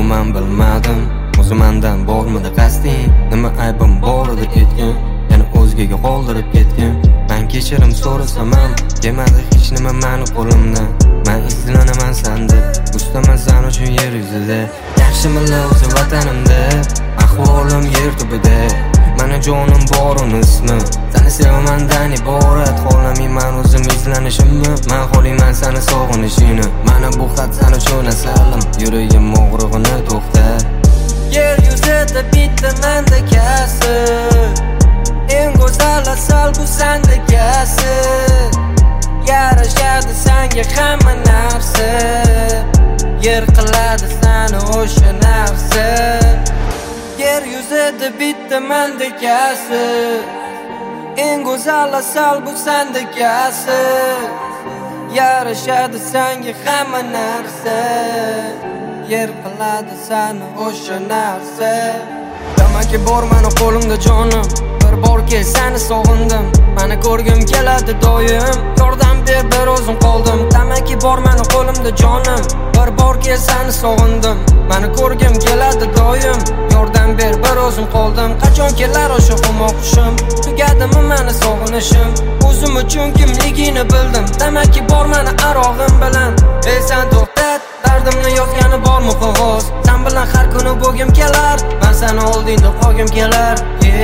umuman bilmadim. O'zi mendan bormidi qasding, nima aybim bor edi ketgan, yana o'zgaga qoldirib ketgan. Men kechirim so'rasam ham kelmadi hech nima meni qo'limdan. Men izlanaman sanda, ustaman sen uchun yer yuzida. Yaxshimilla o'zi vatanimda, ahvolim yer tubida. Meni jonim bor uni ismi, seni sevamandan iborat. Xohlamayman o'zim izlanishimni, men xohlayman seni sog'inishingni. Mana bu xat sen uchun asalim, yuragim og'rig'ini to'xtat. Yer yuzida bitta mendekasi, eng go'zal asal bu sendekasi. Yarashadi senga hamma narsa, yer qiladi seni o'sha narsa. Yer yuzida bitta mendekasi, eng go'zal asal bu sendekasi. Yarashadi senga hamma narsa, yer qiladi seni o'sha narsa. Demakki bor meni qo'limda jonim, bir bor kel seni sog'indim. Meni ko'rgim keladi doim, yordam ber bir o'zim qoldim. Demakki bor meni qo'limda jonim, bir bor kel seni sog'indim. Meni ko'rgim keladi doim, yordam ber bir o'zim qoldim. Qachon kelar o'sha xumoq qushim, tugadimi meni sog'inishim? O'zim uchun kimligini bildim, demakki bor meni arog'im bilan. Ey sen to'xtat, dardimni yozgani bormi qog'oz? Sen bilan har kuni bo'gim kelar, men seni oldingda qolgim kelar.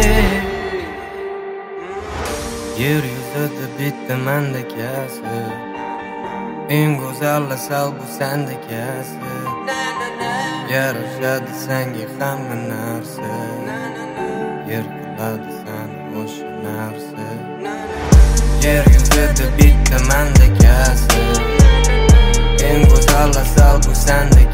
Yer yuzida bitta mendekasi, eng go'zal asal bu sendekasi. Yarashadi senga hamma narsa, yer qiladi seni o'sha narsa. Yer yuzida bitta mendekasi, eng go'zal asal bu sendekasi.